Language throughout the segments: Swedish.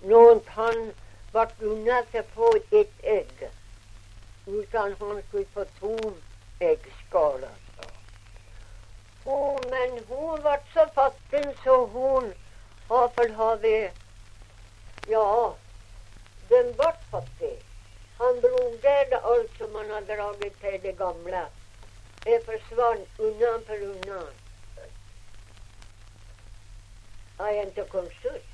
Något han var tvungen att få ett ägg. Utan han skulle få 2 äggskalar. Men hon var så fattig så hon den var fattig. Han drog där allt som han hade dragit till det gamla. Det försvann undan för undan. Jag är inte konstigt.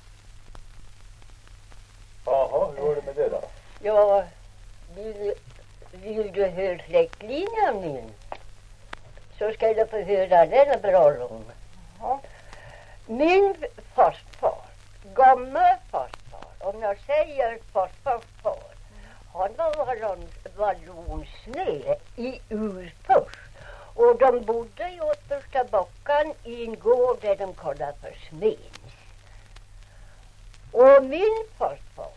Jaha, hur var det med det då? Ja, vill du höra släktlinjen min? Så ska du få höra den bra lång. Ja. Min farfar, gammal farfar, om jag säger farfars far, han var vallonsnö i Urfors. Och de bodde i återsta backen i en gård där de kallade för Smens. Och min farfar,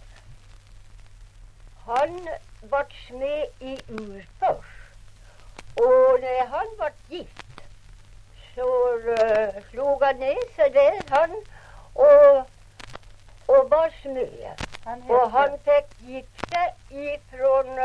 han var smed i Urfors. Och när han var gift så slog han ner sig där han och var smed. Och han fick gifta ifrån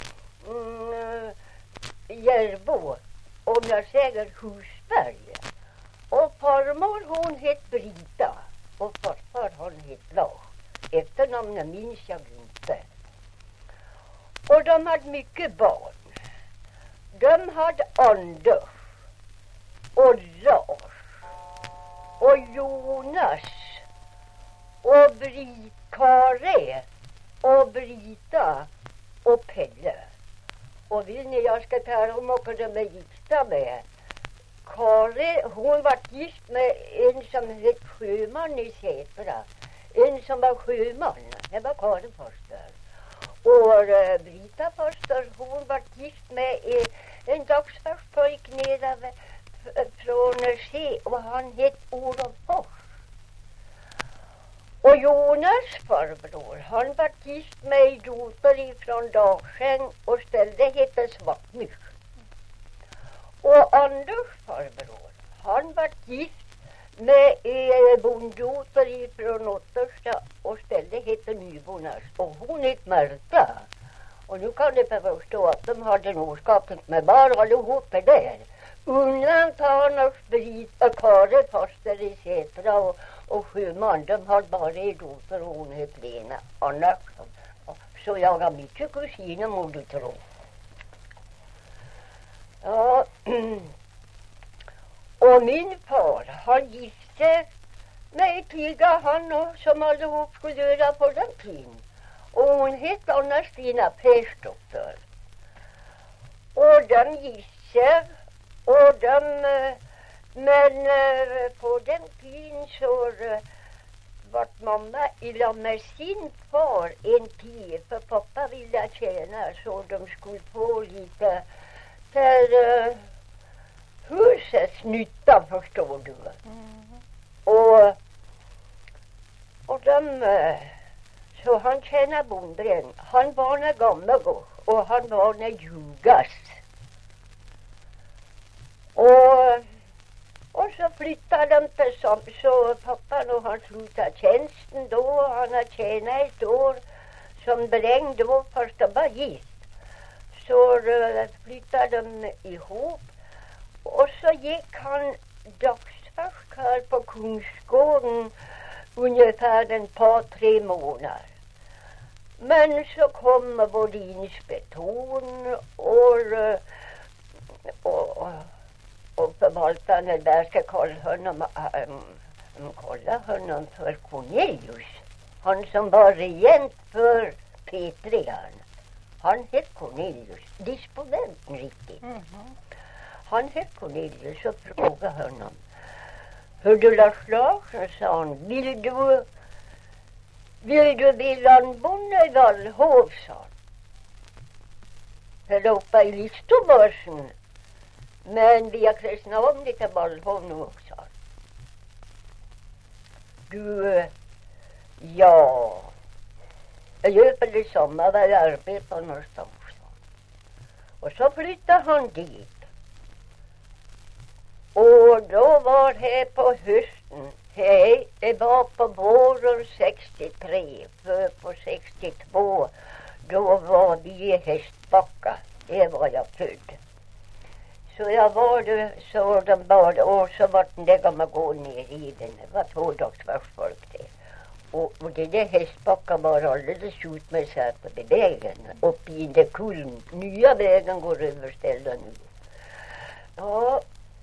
Järbo, om jag säger Husberg. Och farmor hon hette Brita och farfar hon hette Lars. Efternamnet minns jag inte. Och de hade mycket barn. De hade Anders och Lars och Jonas och Kare och Brita och Pelle. Och vill ni jag ska tala om vad de är gifta med? Kare, hon var gift med en som hette Sjöman i Sätra. En som var sjöman, det var Kare Forster. Och Brita Forster, hon var gift med en dagsfärspojk nere från Se och han hette Olof Fors. Och Jonas farbror, han var gift med en dotter ifrån Dagsäng och ställde hette Svartmyr. Och Anders farbror, han var gift med en bonddotter ifrån Åttersta och ställde hette Nybonas. Och hon hette Märta. Och nu kan ni förstå att de hade nåskapet med barn allihop där. Undantagna Brita och Kare Forster i Sätra och Sjöman, de har bara en dotter och hon heter Lena. Annars så jag har mycket kusiner må du tro. Ja, och min far, han gifte med Tyga han och, som allihop skulle göra på den tiden. Och hon hette Anna-Stina Persdotter. Och de gifte och men på den tiden så vart mamma illa med sin far en tid för pappa ville tjäna så de skulle få lite för husets nytta, förstår du. Och så han tjänade bonden. Han var en gammal och han var en jugas. Och så flyttade de till så pappan och han slutade tjänsten då. Han har tjänat ett år som dräng då först de var gift. Så flyttade de ihop. Och så gick han dagsfärsk här på Kungsgården ungefär en par 3 månader. Men så kom både inspektion och förvaltaren där ska kolla honom för Cornelius. Han som var regent för Petrian. Han hette Cornelius, disponenten riktigt. Han hette Cornelius och frågade honom. Hör du Lars Larsson, sa han, vill du bli landbonde i Vallhov, sa han. För uppe i Listobörsen. Men vi har kristna om lite Vallhov nu också. Du, ja. Jag gör väl detsamma vad jag arbetar någonstans. Och så flyttade han dit. Och då var det på hösten Hej, det var på våren 63, för på 62, då var vi i Hästbacka, det var jag född. Så jag var det, så de bad, och så var den där man gå ner i den, det var 2 dagsvars folk det. Och det där Hästbacka var alldeles ut med sig på den vägen, uppe i den kullen, nya vägen går över ställen nu. Ja.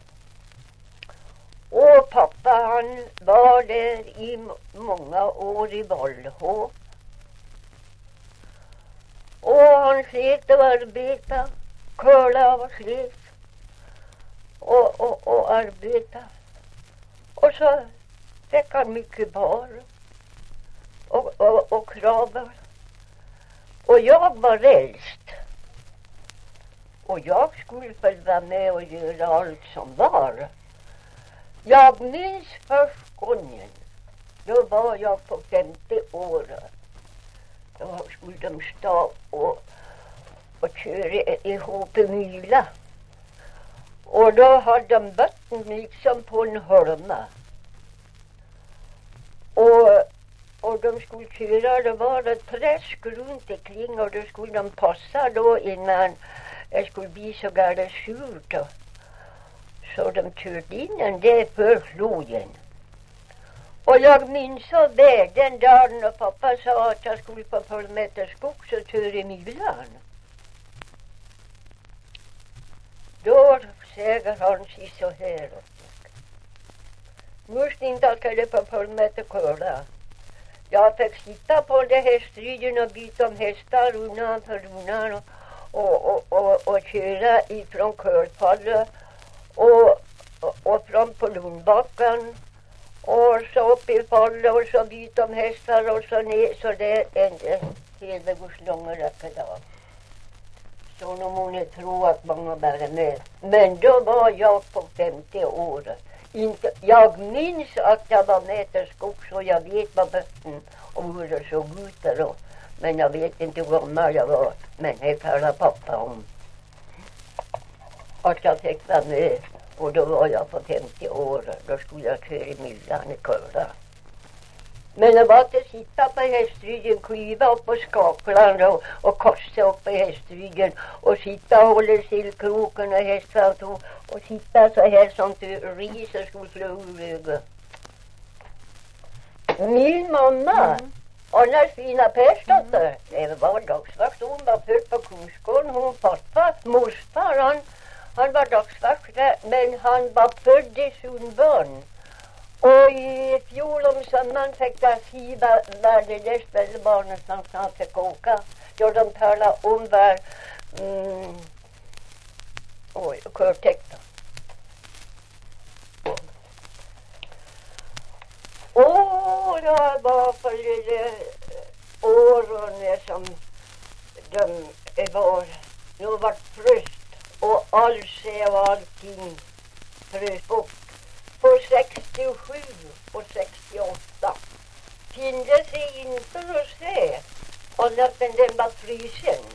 Och pappa han var där i många år i Vallhå. Och han slet och arbeta, curla och slet och arbeta. Och så fick han mycket barn och kravar. Och jag var äldst. Och jag skulle väl vara med och göra allt som var. Jag minns först gången, då var jag på 50 år. Då skulle de stå och köra ihop i Myla. Och då hade de vatten liksom på en holma. Och de skulle köra, det var ett träsk runt omkring och då skulle de passa då innan det skulle bli så galet surt. Så de körde in den där för floden. Och jag minns så väl den dagen när pappa sa att jag skulle på Pölmeter skog så köra i Mylan. Då säger han sig så här. Måste inte skulle på Pölmeter köra. Jag fick sitta på det hästryggen och byta om hästar undan för undan och köra ifrån Körfallet och fram på Lundbacken och så upp i fallet och så byta om hästar och så ner så det är en helvegårdslånga räckedag. Så nu må ni tro att många bär med. Men då var jag på 50 år. Inte, jag minns att jag var med till skogs och jag vet vad bötten och hur det såg ut där då. Men jag vet inte hur gammal jag var. Men jag talade pappa om att jag fick vara med. Och då var jag på 50 år. Då skulle jag köra i Myllan i Köra. Men det var att sitta på hästryggen, kliva upp på skaklan och korsa upp på hästryggen och sitta och hålla sillkroken och hästfant och sitta så här som riser skulle slå ur ögat. Min mamma, Annars fina Persdotter, det var dagsvakt, hon var född på Kungsgården, hon pappa, morfar, han var dagsvakt där, men han var född i Sundborn. Och i fjol om sommaren fick jag se var det där spelbarnet som snart fick åka. Då de talade om var körtäckta. Det var för det åren som de var, nu var fröst och alse och allting fröst bort. På 67 och 68 finns det inte att se. Och när den var frysen.